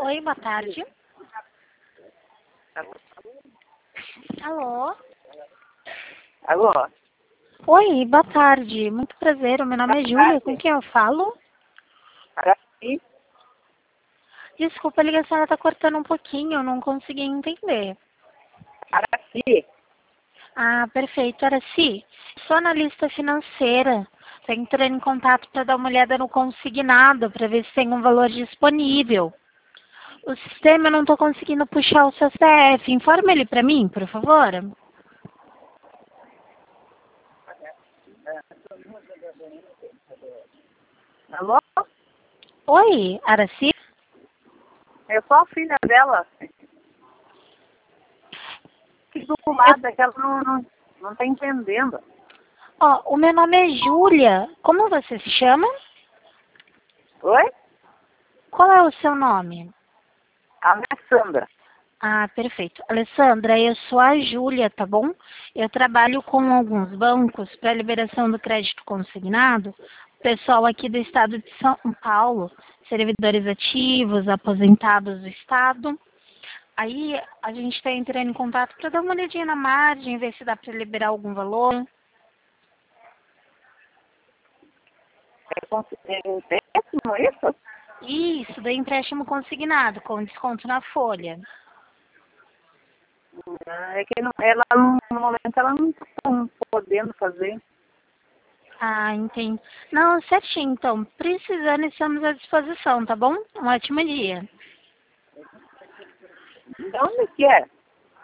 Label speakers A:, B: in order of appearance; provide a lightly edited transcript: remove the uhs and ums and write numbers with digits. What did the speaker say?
A: Oi, boa tarde. Alô?
B: Alô?
A: Oi, boa tarde. Muito prazer. O meu nome é Júlia. Com quem eu falo?
B: Araci?
A: Desculpa, a ligação está cortando um pouquinho. Eu não consegui entender.
B: Araci?
A: Ah, perfeito. Araci, sou analista financeira. Estou entrando em contato para dar uma olhada no consignado, para ver se tem um valor disponível. O sistema eu não estou conseguindo puxar o seu CPF. Informa ele para mim, por favor.
B: Alô?
A: Oi, Araci?
B: Eu sou a filha dela. Que do lado é que ela não tá entendendo.
A: Ó, o meu nome é Júlia. Como você se chama?
B: Oi?
A: Qual é o seu nome?
B: Alessandra.
A: Ah, perfeito. Alessandra, eu sou a Júlia, tá bom? Eu trabalho com alguns bancos para liberação do crédito consignado. Pessoal aqui do estado de São Paulo, servidores ativos, aposentados do estado. Aí a gente está entrando em contato para dar uma olhadinha na margem, ver se dá para liberar algum valor.
B: É empréstimo isso?
A: Isso, do empréstimo consignado, com desconto na folha.
B: É que ela, no momento, ela não tá podendo fazer.
A: Ah, entendi. Não, certinho, então. Precisando, estamos à disposição, tá bom? Um ótimo dia.
B: De onde que é?